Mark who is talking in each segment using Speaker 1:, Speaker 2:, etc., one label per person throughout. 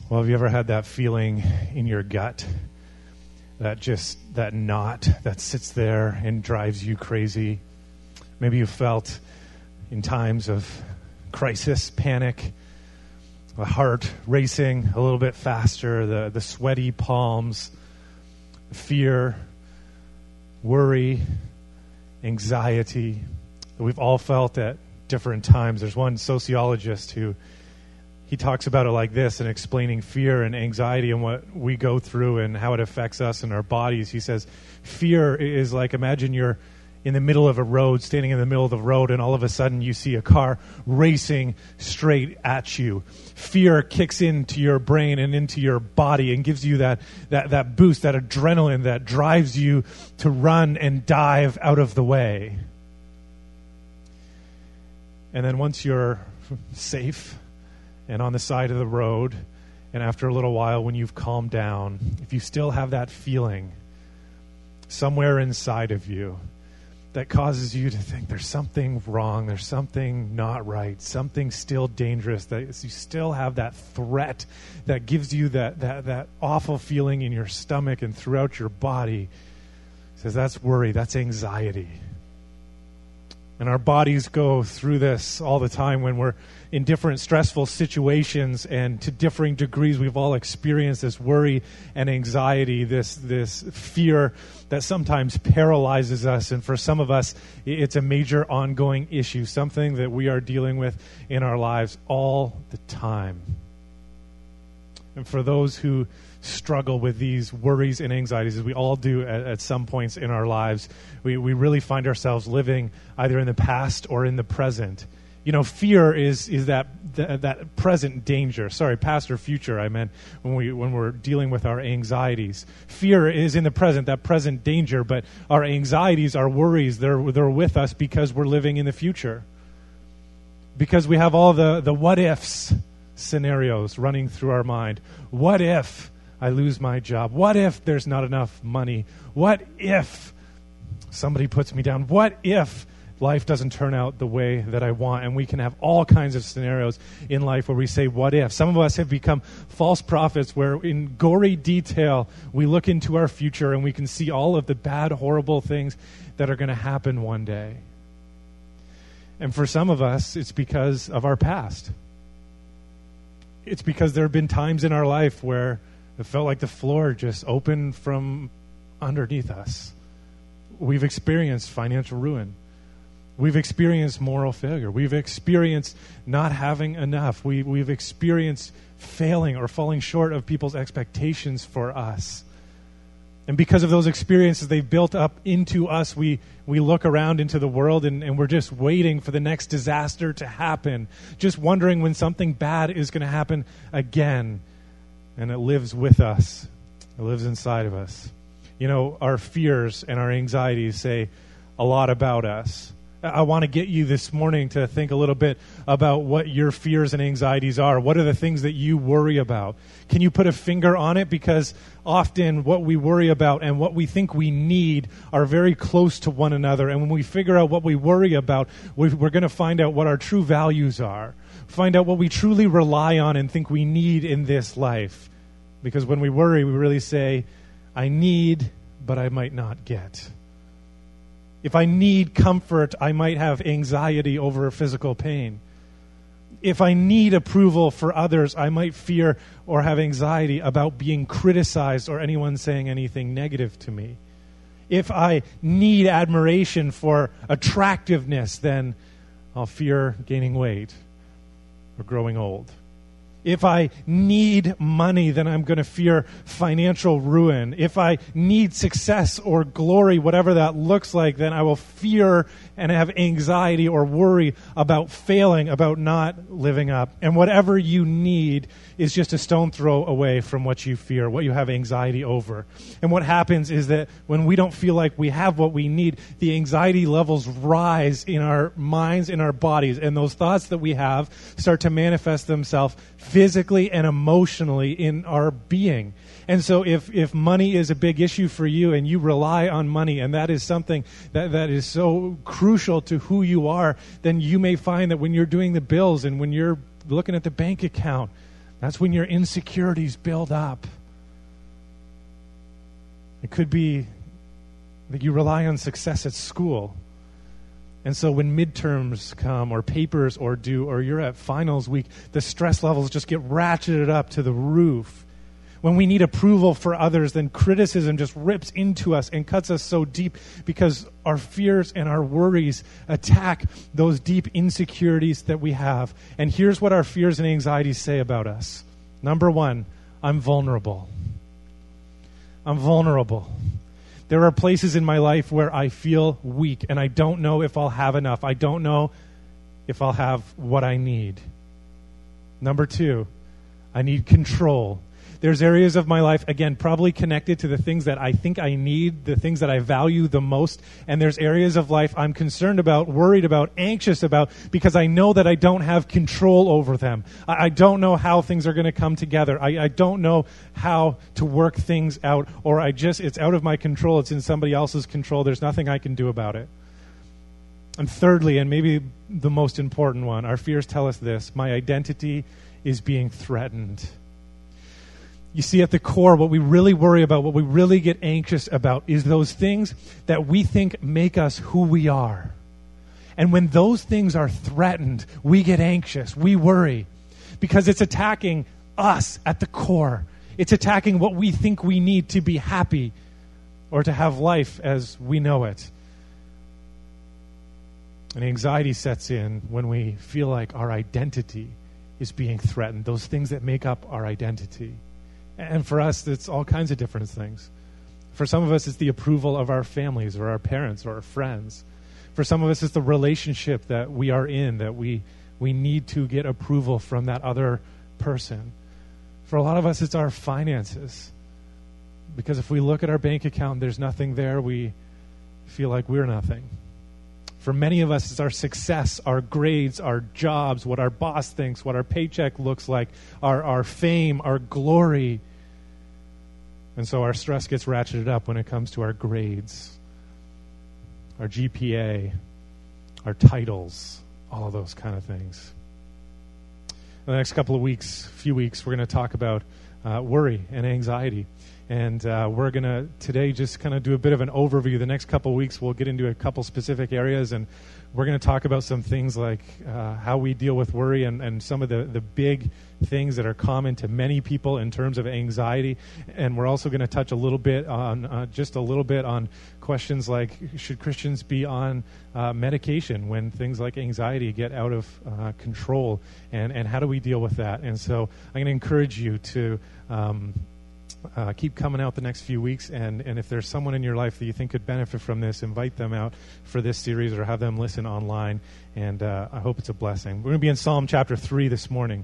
Speaker 1: Well, have you ever had that feeling in your gut, that knot that sits there and drives you crazy? Maybe you felt in times of crisis, panic, the heart racing a little bit faster, the sweaty palms, fear, worry, anxiety. We've all felt at different times. There's one sociologist who he talks about it like this in explaining fear and anxiety and what we go through and how it affects us and our bodies. He says, fear is like, imagine you're in the middle of a road, standing in the middle of the road, and all of a sudden you see a car racing straight at you. Fear kicks into your brain and into your body and gives you that boost, that adrenaline that drives you to run and dive out of the way. And then once you're safe and on the side of the road, and after a little while when you've calmed down, if you still have that feeling somewhere inside of you that causes you to think there's something wrong, there's something not right, something still dangerous, that you still have that threat that gives you that awful feeling in your stomach and throughout your body, says that's worry, that's anxiety. And our bodies go through this all the time when we're in different stressful situations, and to differing degrees we've all experienced this worry and anxiety, this fear that sometimes paralyzes us. And for some of us, it's a major ongoing issue, something that we are dealing with in our lives all the time. And for those who struggle with these worries and anxieties, as we all do at some points in our lives, we really find ourselves living either in the past or in the present. You know, fear is that present danger. Sorry, past or future, I meant when we're dealing with our anxieties. Fear is in the present, that present danger, but our anxieties, our worries, they're with us because we're living in the future. Because we have all the what-ifs scenarios running through our mind. What if I lose my job? What if there's not enough money? What if somebody puts me down? What if life doesn't turn out the way that I want? And we can have all kinds of scenarios in life where we say, what if? Some of us have become false prophets where in gory detail we look into our future and we can see all of the bad, horrible things that are going to happen one day. And for some of us, it's because of our past. It's because there have been times in our life where it felt like the floor just opened from underneath us. We've experienced financial ruin. We've experienced moral failure. We've experienced not having enough. We've experienced failing or falling short of people's expectations for us. And because of those experiences they've built up into us, we look around into the world and we're just waiting for the next disaster to happen, just wondering when something bad is going to happen again. And it lives with us. It lives inside of us. You know, our fears and our anxieties say a lot about us. I want to get you this morning to think a little bit about what your fears and anxieties are. What are the things that you worry about? Can you put a finger on it? Because often what we worry about and what we think we need are very close to one another. And when we figure out what we worry about, we're going to find out what our true values are. Find out what we truly rely on and think we need in this life. Because when we worry, we really say, I need, but I might not get. If I need comfort, I might have anxiety over physical pain. If I need approval for others, I might fear or have anxiety about being criticized or anyone saying anything negative to me. If I need admiration for attractiveness, then I'll fear gaining weight or growing old. If I need money, then I'm going to fear financial ruin. If I need success or glory, whatever that looks like, then I will fear and have anxiety or worry about failing, about not living up. And whatever you need is just a stone throw away from what you fear, what you have anxiety over. And what happens is that when we don't feel like we have what we need, the anxiety levels rise in our minds, in our bodies, and those thoughts that we have start to manifest themselves physically and emotionally in our being. And so if money is a big issue for you and you rely on money, and that is something that is so crucial to who you are, then you may find that when you're doing the bills and when you're looking at the bank account, That's when your insecurities build up. It could be that you rely on success at school. And so when midterms come or papers are due or you're at finals week, the stress levels just get ratcheted up to the roof. When we need approval for others, then criticism just rips into us and cuts us so deep because our fears and our worries attack those deep insecurities that we have. And here's what our fears and anxieties say about us. Number one, I'm vulnerable. I'm vulnerable. There are places in my life where I feel weak and I don't know if I'll have enough. I don't know if I'll have what I need. Number two, I need control. There's areas of my life, again, probably connected to the things that I think I need, the things that I value the most. And there's areas of life I'm concerned about, worried about, anxious about, because I know that I don't have control over them. I don't know how things are going to come together. I don't know how to work things out, or it's out of my control. It's in somebody else's control. There's nothing I can do about it. And thirdly, and maybe the most important one, our fears tell us this: my identity is being threatened. You see, at the core, what we really worry about, what we really get anxious about, is those things that we think make us who we are. And when those things are threatened, we get anxious, we worry, because it's attacking us at the core. It's attacking what we think we need to be happy or to have life as we know it. And anxiety sets in when we feel like our identity is being threatened, those things that make up our identity. And for us, it's all kinds of different things. For some of us, it's the approval of our families or our parents or our friends. For some of us, it's the relationship that we are in, that we need to get approval from that other person. For a lot of us, it's our finances. Because if we look at our bank account and there's nothing there, we feel like we're nothing. For many of us, it's our success, our grades, our jobs, what our boss thinks, what our paycheck looks like, our fame, our glory. And so our stress gets ratcheted up when it comes to our grades, our GPA, our titles, all of those kind of things. In the next few weeks, we're going to talk about worry and anxiety. And we're going to today just kind of do a bit of an overview. The next couple of weeks, we'll get into a couple specific areas, and we're going to talk about some things like how we deal with worry and some of the big things that are common to many people in terms of anxiety. And we're also going to touch a little bit on questions like, should Christians be on medication when things like anxiety get out of control, and how do we deal with that? And so I'm going to encourage you to keep coming out the next few weeks, and if there's someone in your life that you think could benefit from this, invite them out for this series or have them listen online, and I hope it's a blessing. We're going to be in Psalm chapter 3 this morning.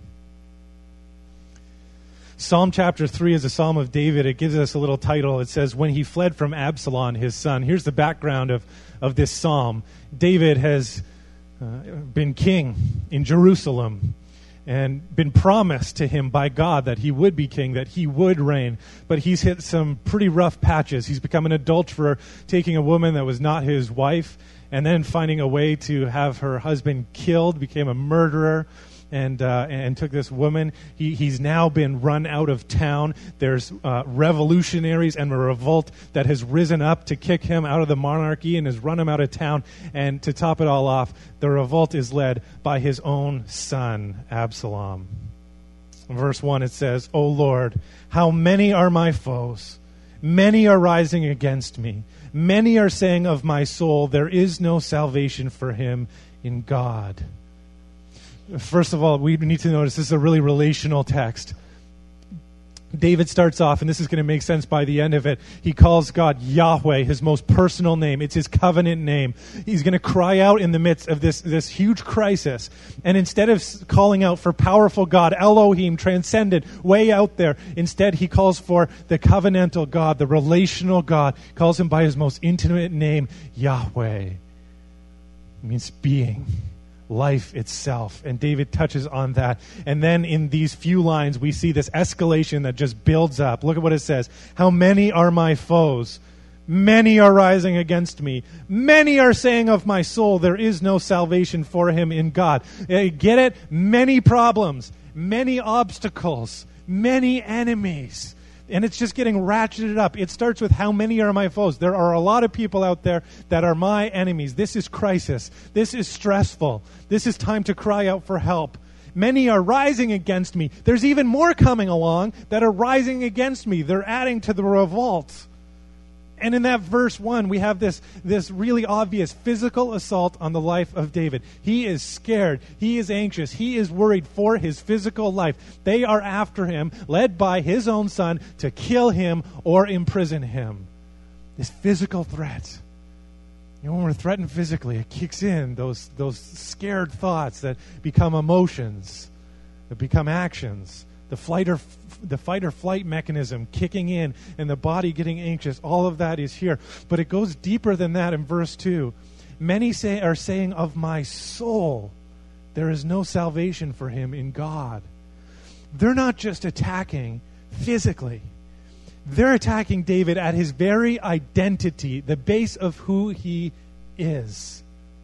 Speaker 1: Psalm chapter 3 is a psalm of David. It gives us a little title. It says, when he fled from Absalom, his son. Here's the background of this psalm. David has been king in Jerusalem and been promised to him by God that he would be king, that he would reign. But he's hit some pretty rough patches. He's become an adulterer, taking a woman that was not his wife, and then finding a way to have her husband killed, became a murderer, and took this woman. He's now been run out of town. There's revolutionaries and a revolt that has risen up to kick him out of the monarchy and has run him out of town. And to top it all off, the revolt is led by his own son, Absalom. In verse 1 it says, O Lord, how many are my foes? Many are rising against me. Many are saying of my soul, there is no salvation for him in God. First of all, we need to notice this is a really relational text. David starts off, and this is going to make sense by the end of it. He calls God Yahweh, his most personal name. It's his covenant name. He's going to cry out in the midst of this huge crisis. And instead of calling out for powerful God, Elohim, transcendent, way out there, instead he calls for the covenantal God, the relational God. He calls him by his most intimate name, Yahweh. It means being. Life itself. And David touches on that. And then in these few lines, we see this escalation that just builds up. Look at what it says. How many are my foes? Many are rising against me. Many are saying of my soul, there is no salvation for him in God. Get it? Many problems. many obstacles, many enemies. And it's just getting ratcheted up. It starts with, how many are my foes? There are a lot of people out there that are my enemies. This is crisis. This is stressful. This is time to cry out for help. Many are rising against me. There's even more coming along that are rising against me. They're adding to the revolt. And in that verse 1, we have this really obvious physical assault on the life of David. He is scared. He is anxious. He is worried for his physical life. They are after him, led by his own son, to kill him or imprison him. This physical threat. You know, when we're threatened physically, it kicks in those scared thoughts that become emotions, that become actions. The fight or flight mechanism kicking in and the body getting anxious, all of that is here. But it goes deeper than that in verse 2. Many are saying of my soul, there is no salvation for him in God. They're not just attacking physically. They're attacking David at his very identity, the base of who he is.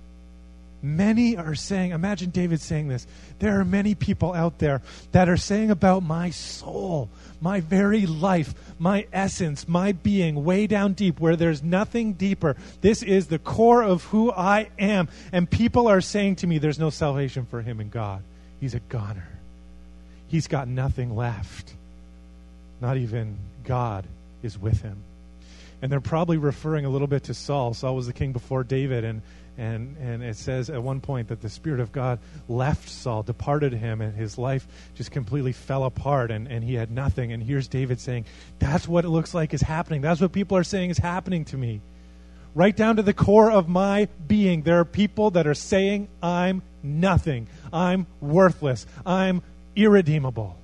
Speaker 1: Many are saying, imagine David saying this, there are many people out there that are saying about my soul, my very life, my essence, my being, way down deep where there's nothing deeper. This is the core of who I am. And people are saying to me, there's no salvation for him in God. He's a goner. He's got nothing left. Not even God is with him. And they're probably referring a little bit to Saul. Saul was the king before David, and it says at one point that the Spirit of God left Saul, departed him, and his life just completely fell apart, and he had nothing. And here's David saying, that's what it looks like is happening. That's what people are saying is happening to me. Right down to the core of my being, there are people that are saying I'm nothing. I'm worthless. I'm irredeemable.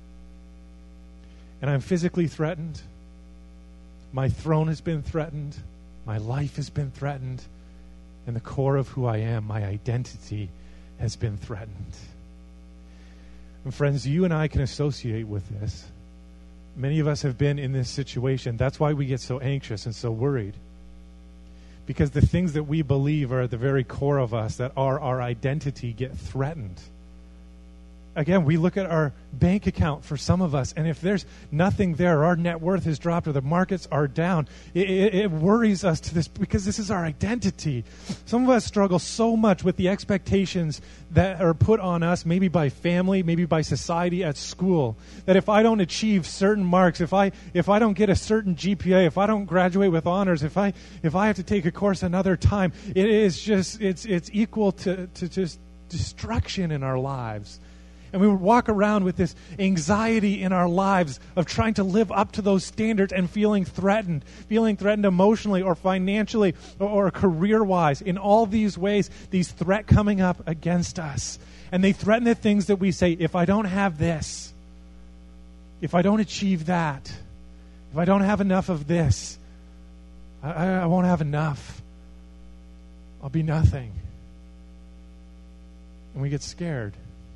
Speaker 1: And I'm physically threatened. My throne has been threatened. My life has been threatened. And the core of who I am, my identity, has been threatened. And friends, you and I can associate with this. Many of us have been in this situation. That's why we get so anxious and so worried. Because the things that we believe are at the very core of us, that are our identity, get threatened. Again, we look at our bank account for some of us, and if there's nothing there, our net worth has dropped or the markets are down, it worries us to this because this is our identity. Some of us struggle so much with the expectations that are put on us, maybe by family, maybe by society at school, that if I don't achieve certain marks, if I don't get a certain GPA, if I don't graduate with honors, if I have to take a course another time, it is just it's equal to just destruction in our lives. And we would walk around with this anxiety in our lives of trying to live up to those standards and feeling threatened emotionally or financially or career-wise. In all these ways, these threats coming up against us. And they threaten the things that we say, if I don't have this, if I don't achieve that, if I don't have enough of this, I won't have enough. I'll be nothing. And we get scared.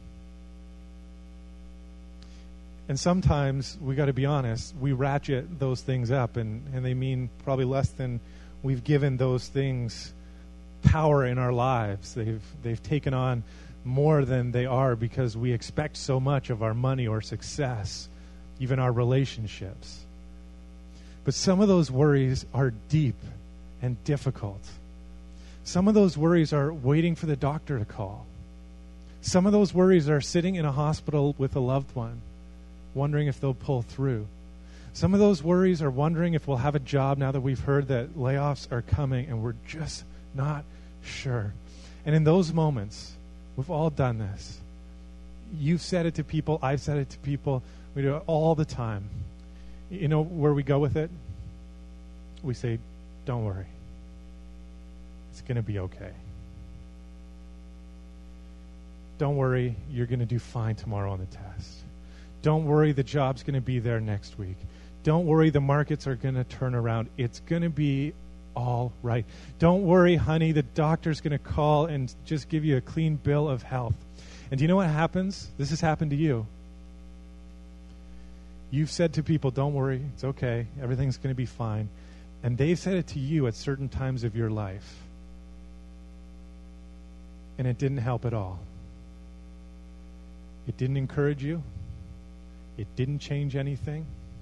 Speaker 1: And sometimes, we got to be honest, we ratchet those things up, and they mean probably less than we've given those things power in our lives. They've taken on more than they are because we expect so much of our money or success, even our relationships. But some of those worries are deep and difficult. Some of those worries are waiting for the doctor to call. Some of those worries are sitting in a hospital with a loved one, wondering if they'll pull through. Some of those worries are wondering if we'll have a job now that we've heard that layoffs are coming and we're just not sure. And in those moments, we've all done this. You've said it to people, I've said it to people, we do it all the time. You know where we go with it? We say, don't worry. It's going to be okay. Don't worry, you're going to do fine tomorrow on the test. Don't worry, the job's going to be there next week. Don't worry, the markets are going to turn around. It's going to be all right. Don't worry, honey, the doctor's going to call and just give you a clean bill of health. And do you know what happens? This has happened to you. You've said to people, don't worry, it's okay, everything's going to be fine. And they've said it to you at certain times of your life. And it didn't help at all. It didn't encourage you. It didn't change anything.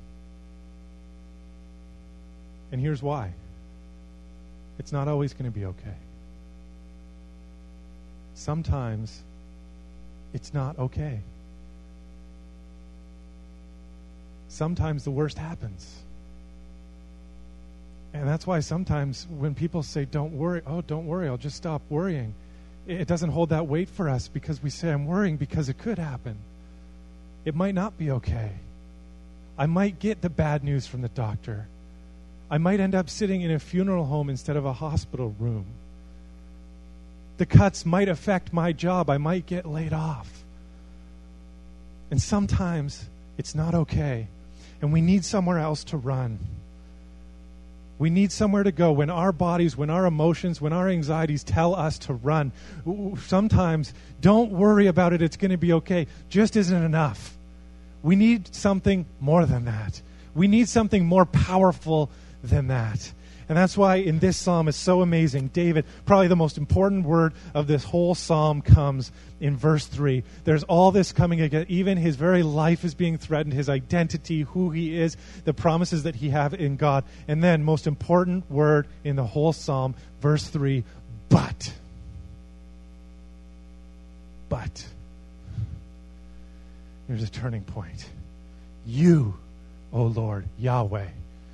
Speaker 1: And here's why. It's not always going to be okay. Sometimes it's not okay. Sometimes the worst happens. And that's why sometimes when people say, don't worry, I'll just stop worrying. It doesn't hold that weight for us because we say, I'm worrying because it could happen. It might not be okay. I might get the bad news from the doctor. I might end up sitting in a funeral home instead of a hospital room. The cuts might affect my job. I might get laid off. And sometimes it's not okay. And we need somewhere else to run. We need somewhere to go when our bodies, when our emotions, when our anxieties tell us to run. Sometimes, don't worry about it, it's going to be okay, just isn't enough. We need something more than that. We need something more powerful than that. And that's why in this psalm is so amazing. David, probably the most important word of this whole psalm comes in verse 3. There's all this coming again. Even his very life is being threatened, his identity, who he is, the promises that he have in God. And then, most important word in the whole psalm, verse 3, but. But. Here's a turning point. You, O Lord, Yahweh,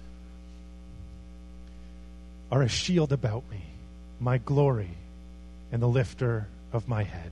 Speaker 1: are a shield about me, my glory, and the lifter of my head.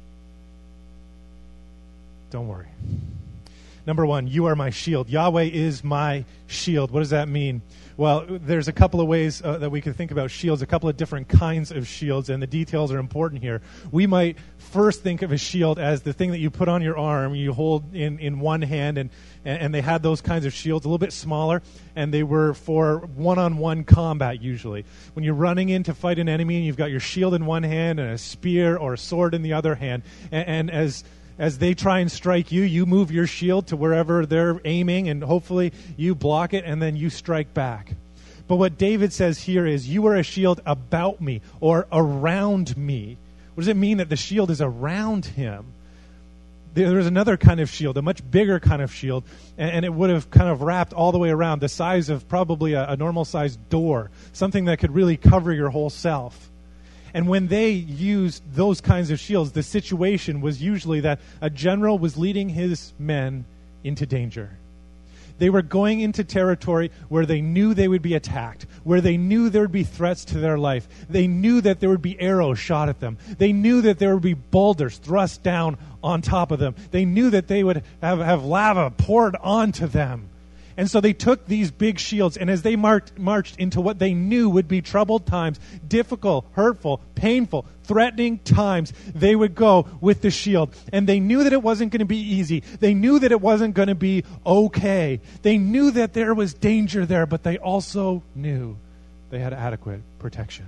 Speaker 1: Don't worry. Number one, you are my shield. Yahweh is my shield. What does that mean? Well, there's a couple of ways that we can think about shields, a couple of different kinds of shields, and the details are important here. We might first think of a shield as the thing that you put on your arm, you hold in one hand, and they had those kinds of shields, a little bit smaller, and they were for one-on-one combat usually. When you're running in to fight an enemy and you've got your shield in one hand and a spear or a sword in the other hand, and as they try and strike you, you move your shield to wherever they're aiming, and hopefully you block it, and then you strike back. But what David says here is, you are a shield about me, or around me. What does it mean that the shield is around him? There's another kind of shield, a much bigger kind of shield, and it would have kind of wrapped all the way around, the size of probably a normal-sized door, something that could really cover your whole self. And when they used those kinds of shields, the situation was usually that a general was leading his men into danger. They were going into territory where they knew they would be attacked, where they knew there would be threats to their life. They knew that there would be arrows shot at them. They knew that there would be boulders thrust down on top of them. They knew that they would have lava poured onto them. And so they took these big shields, and as they marched into what they knew would be troubled times, difficult, hurtful, painful, threatening times, they would go with the shield. And they knew that it wasn't going to be easy. They knew that it wasn't going to be okay. They knew that there was danger there, but they also knew they had adequate protection.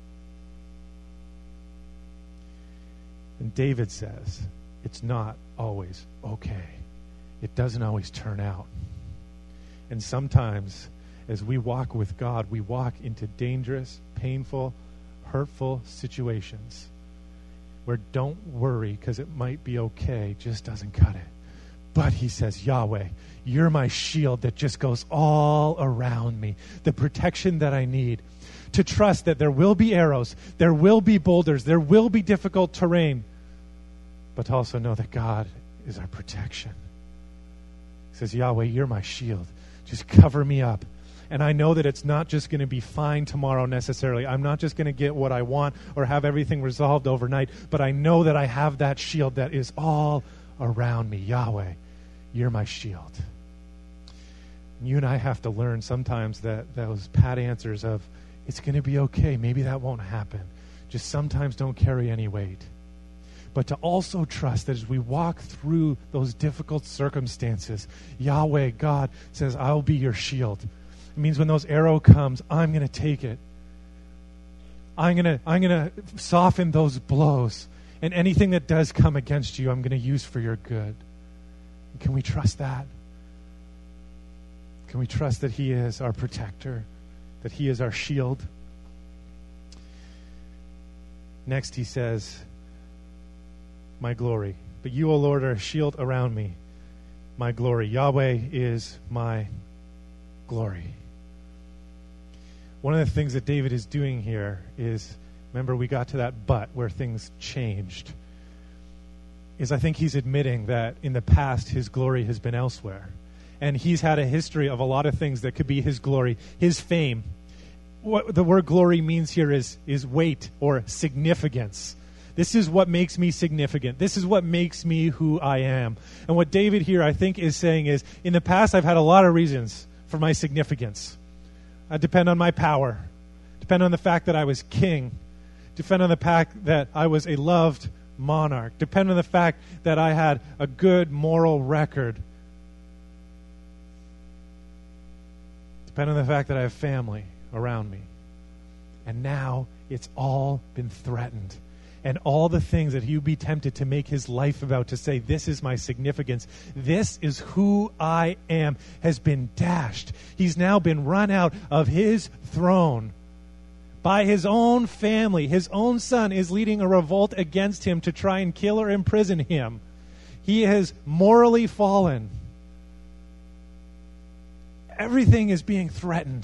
Speaker 1: And David says, it's not always okay. It doesn't always turn out. And sometimes, as we walk with God, we walk into dangerous, painful, hurtful situations where don't worry because it might be okay just doesn't cut it. But he says, Yahweh, you're my shield that just goes all around me, the protection that I need to trust that there will be arrows, there will be boulders, there will be difficult terrain, but to also know that God is our protection. He says, Yahweh, you're my shield. Just cover me up. And I know that it's not just going to be fine tomorrow necessarily. I'm not just going to get what I want or have everything resolved overnight, but I know that I have that shield that is all around me. Yahweh, you're my shield. And you and I have to learn sometimes that those pat answers of, it's going to be okay, maybe that won't happen, just sometimes don't carry any weight. But to also trust that as we walk through those difficult circumstances, Yahweh, God, says, I'll be your shield. It means when those arrow comes, I'm going to take it. I'm going to soften those blows. And anything that does come against you, I'm going to use for your good. Can we trust that? Can we trust that he is our protector, that he is our shield? Next he says, my glory. But you, O Lord, are a shield around me, my glory. Yahweh is my glory. One of the things that David is doing here is, remember we got to that but where things changed, is I think he's admitting that in the past his glory has been elsewhere. And he's had a history of a lot of things that could be his glory, his fame. What the word glory means here is weight or significance. This is what makes me significant. This is what makes me who I am. And what David here, I think, is saying is, in the past, I've had a lot of reasons for my significance. I depend on my power. Depend on the fact that I was king. Depend on the fact that I was a loved monarch. Depend on the fact that I had a good moral record. Depend on the fact that I have family around me. And now it's all been threatened. And all the things that he would be tempted to make his life about, to say, this is my significance, this is who I am, has been dashed. He's now been run out of his throne by his own family. His own son is leading a revolt against him to try and kill or imprison him. He has morally fallen. Everything is being threatened.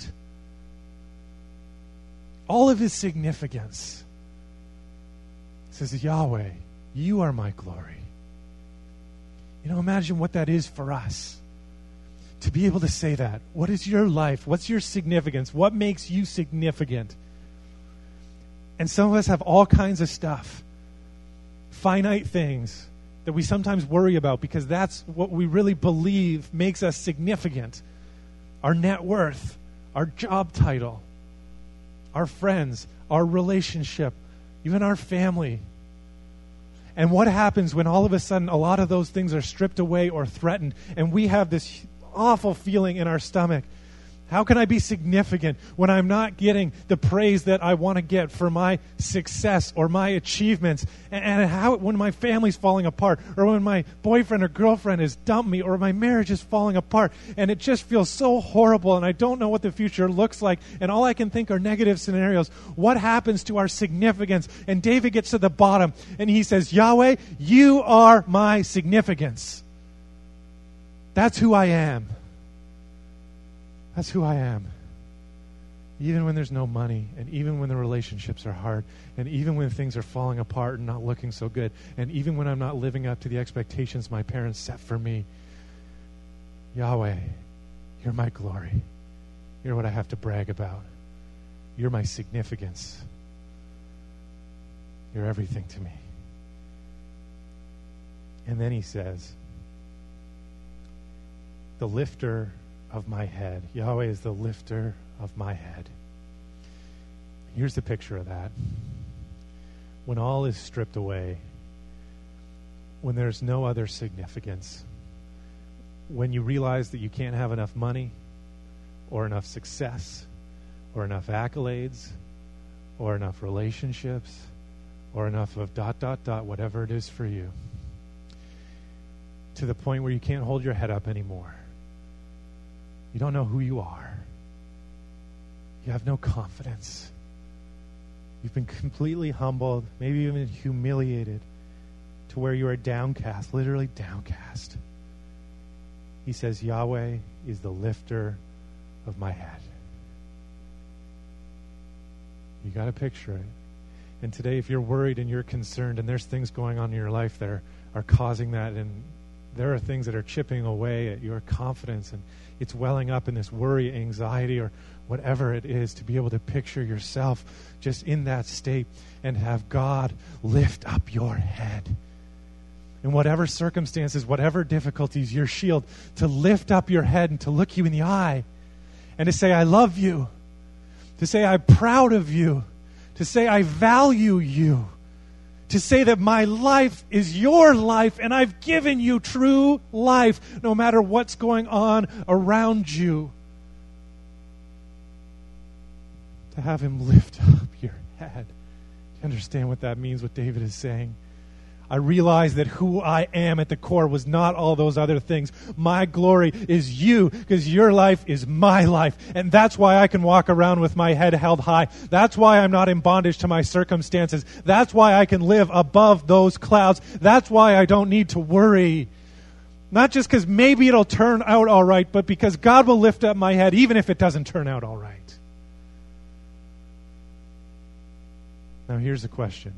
Speaker 1: All of his significance. Says, Yahweh, you are my glory. You know, imagine what that is for us. To be able to say that. What is your life? What's your significance? What makes you significant? And some of us have all kinds of stuff. Finite things that we sometimes worry about because that's what we really believe makes us significant. Our net worth, our job title, our friends, our relationship, even our family. And what happens when all of a sudden a lot of those things are stripped away or threatened and we have this awful feeling in our stomach? How can I be significant when I'm not getting the praise that I want to get for my success or my achievements? And how, when my family's falling apart, or when my boyfriend or girlfriend has dumped me, or my marriage is falling apart, and it just feels so horrible, and I don't know what the future looks like, and all I can think are negative scenarios. What happens to our significance? And David gets to the bottom, and he says, Yahweh, you are my significance. That's who I am. That's who I am. Even when there's no money, and even when the relationships are hard, and even when things are falling apart and not looking so good, and even when I'm not living up to the expectations my parents set for me, Yahweh, you're my glory. You're what I have to brag about. You're my significance. You're everything to me. And then he says, the lifter of my head. Yahweh is the lifter of my head. Here's the picture of that. When all is stripped away, when there's no other significance, when you realize that you can't have enough money or enough success or enough accolades or enough relationships or enough of ... whatever it is for you, to the point where you can't hold your head up anymore. You don't know who you are. You have no confidence. You've been completely humbled, maybe even humiliated, to where you are downcast, literally downcast. He says, Yahweh is the lifter of my head. You got to picture it. And today, if you're worried and you're concerned and there's things going on in your life that are causing that, and there are things that are chipping away at your confidence, and it's welling up in this worry, anxiety, or whatever it is, to be able to picture yourself just in that state and have God lift up your head. In whatever circumstances, whatever difficulties, your shield, to lift up your head and to look you in the eye and to say, I love you, to say, I'm proud of you, to say, I value you, to say that my life is your life and I've given you true life no matter what's going on around you. To have him lift up your head. Do you understand what that means, what David is saying? I realized that who I am at the core was not all those other things. My glory is you, because your life is my life. And that's why I can walk around with my head held high. That's why I'm not in bondage to my circumstances. That's why I can live above those clouds. That's why I don't need to worry. Not just because maybe it'll turn out all right, but because God will lift up my head even if it doesn't turn out all right. Now here's the question.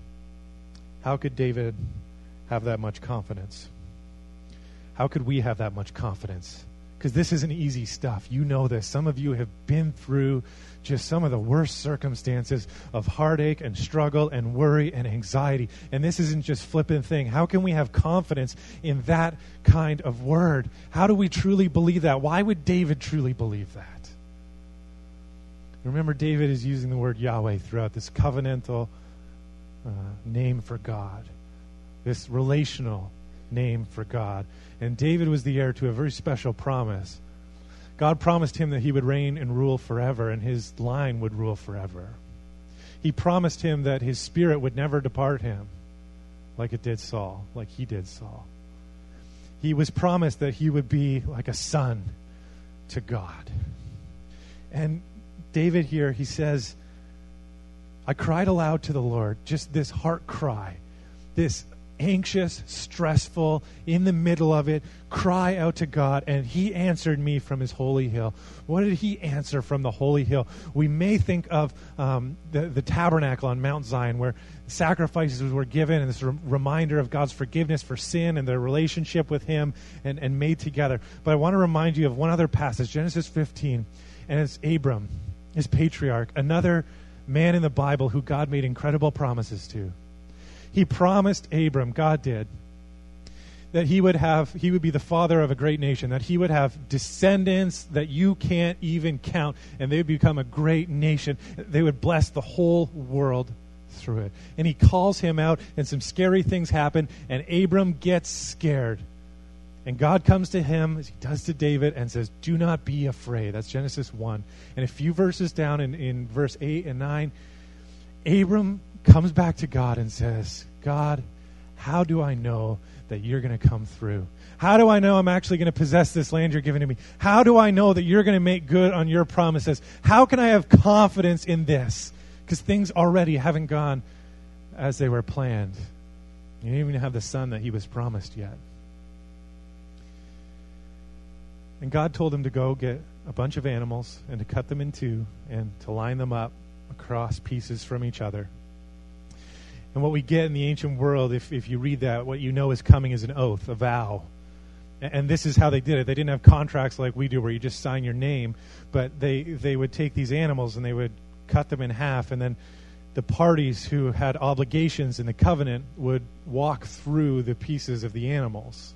Speaker 1: How could David have that much confidence? How could we have that much confidence? Because this isn't easy stuff. You know this. Some of you have been through just some of the worst circumstances of heartache and struggle and worry and anxiety. And this isn't just flippant thing. How can we have confidence in that kind of word? How do we truly believe that? Why would David truly believe that? Remember, David is using the word Yahweh throughout this covenantal name for God, this relational name for God. And David was the heir to a very special promise. God promised him that he would reign and rule forever, and his line would rule forever. He promised him that his spirit would never depart him, like it did Saul, like he did Saul. He was promised that he would be like a son to God. And David here, he says, I cried aloud to the Lord, just this heart cry, this anxious, stressful, in the middle of it, cry out to God, and he answered me from his holy hill. What did he answer from the holy hill? We may think of the tabernacle on Mount Zion, where sacrifices were given, and this reminder of God's forgiveness for sin and their relationship with him and made together. But I want to remind you of one other passage, Genesis 15, and it's Abram, his patriarch, another man in the Bible who God made incredible promises to. He promised Abram, God did, that he would be the father of a great nation, that he would have descendants that you can't even count, and they would become a great nation. They would bless the whole world through it. And he calls him out, and some scary things happen, and Abram gets scared. And God comes to him, as he does to David, and says, do not be afraid. That's Genesis 1. And a few verses down in verse 8 and 9, Abram comes back to God and says, God, how do I know that you're going to come through? How do I know I'm actually going to possess this land you're giving to me? How do I know that you're going to make good on your promises? How can I have confidence in this? Because things already haven't gone as they were planned. You didn't even have the son that he was promised yet. And God told him to go get a bunch of animals and to cut them in two and to line them up across pieces from each other. And what we get in the ancient world, if you read that, what you know is coming is an oath, a vow. And this is how they did it. They didn't have contracts like we do where you just sign your name, but they would take these animals and they would cut them in half, and then the parties who had obligations in the covenant would walk through the pieces of the animals.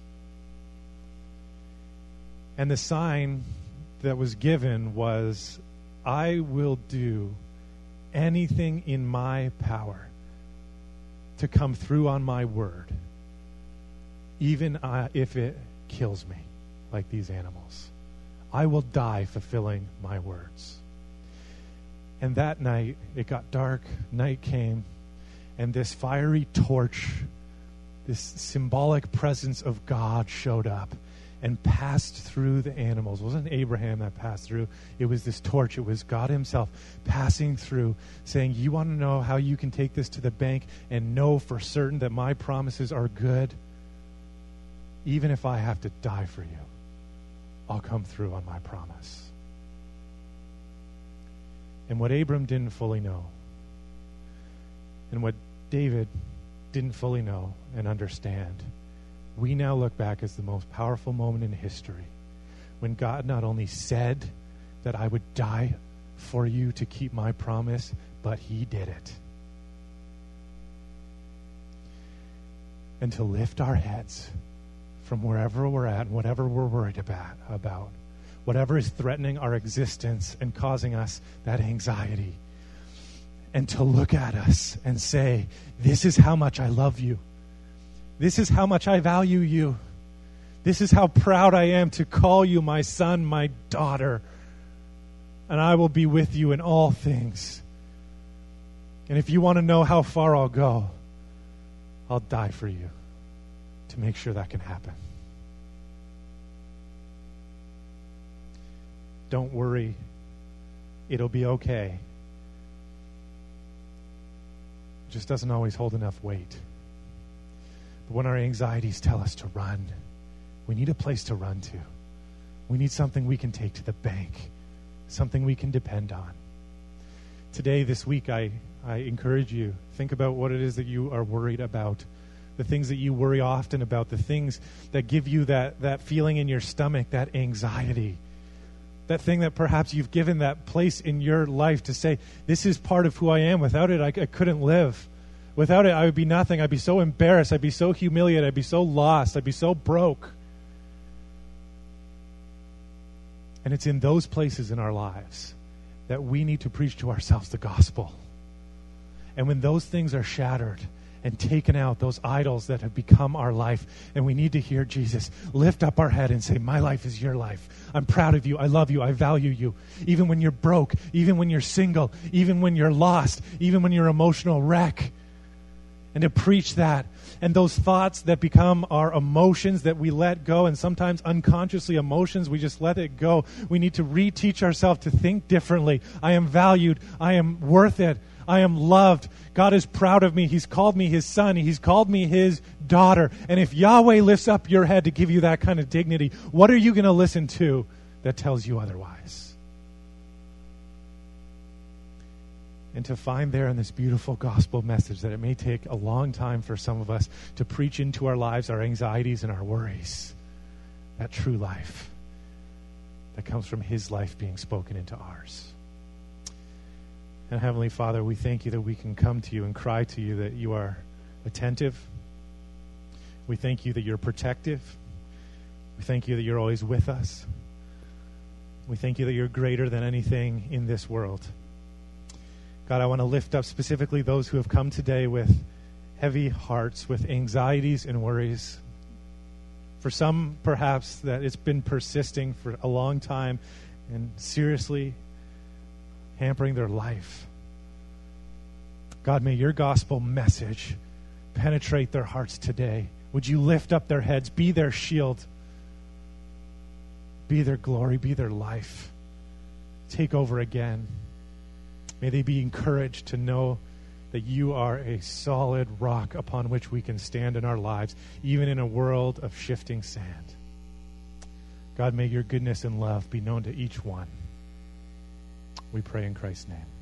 Speaker 1: And the sign that was given was, I will do anything in my power to come through on my word, even if it kills me, like these animals. I will die fulfilling my words. And that night, it got dark, night came, and this fiery torch, this symbolic presence of God showed up and passed through the animals. It wasn't Abraham that passed through. It was this torch. It was God himself passing through, saying, you want to know how you can take this to the bank and know for certain that my promises are good? Even if I have to die for you, I'll come through on my promise. And what Abram didn't fully know, and what David didn't fully know and understand, we now look back as the most powerful moment in history, when God not only said that I would die for you to keep my promise, but he did it. And to lift our heads from wherever we're at and whatever we're worried about, whatever is threatening our existence and causing us that anxiety, and to look at us and say, this is how much I love you. This is how much I value you. This is how proud I am to call you my son, my daughter. And I will be with you in all things. And if you want to know how far I'll go, I'll die for you to make sure that can happen. Don't worry. It'll be okay. It just doesn't always hold enough weight. But when our anxieties tell us to run, we need a place to run to. We need something we can take to the bank, something we can depend on. Today, this week, I encourage you, think about what it is that you are worried about, the things that you worry often about, the things that give you that feeling in your stomach, that anxiety, that thing that perhaps you've given that place in your life to say, this is part of who I am. Without it, I couldn't live. Without it, I would be nothing. I'd be so embarrassed. I'd be so humiliated. I'd be so lost. I'd be so broke. And it's in those places in our lives that we need to preach to ourselves the gospel. And when those things are shattered and taken out, those idols that have become our life, and we need to hear Jesus lift up our head and say, my life is your life. I'm proud of you. I love you. I value you. Even when you're broke, even when you're single, even when you're lost, even when you're an emotional wreck. And to preach that. And those thoughts that become our emotions that we let go, and sometimes unconsciously emotions, we just let it go. We need to reteach ourselves to think differently. I am valued. I am worth it. I am loved. God is proud of me. He's called me his son. He's called me his daughter. And if Yahweh lifts up your head to give you that kind of dignity, what are you going to listen to that tells you otherwise? And to find there in this beautiful gospel message that it may take a long time for some of us to preach into our lives, our anxieties and our worries, that true life that comes from his life being spoken into ours. And Heavenly Father, we thank you that we can come to you and cry to you that you are attentive. We thank you that you're protective. We thank you that you're always with us. We thank you that you're greater than anything in this world. God, I want to lift up specifically those who have come today with heavy hearts, with anxieties and worries. For some, perhaps, that it's been persisting for a long time and seriously hampering their life. God, may your gospel message penetrate their hearts today. Would you lift up their heads, be their shield, be their glory, be their life. Take over again. May they be encouraged to know that you are a solid rock upon which we can stand in our lives, even in a world of shifting sand. God, may your goodness and love be known to each one. We pray in Christ's name.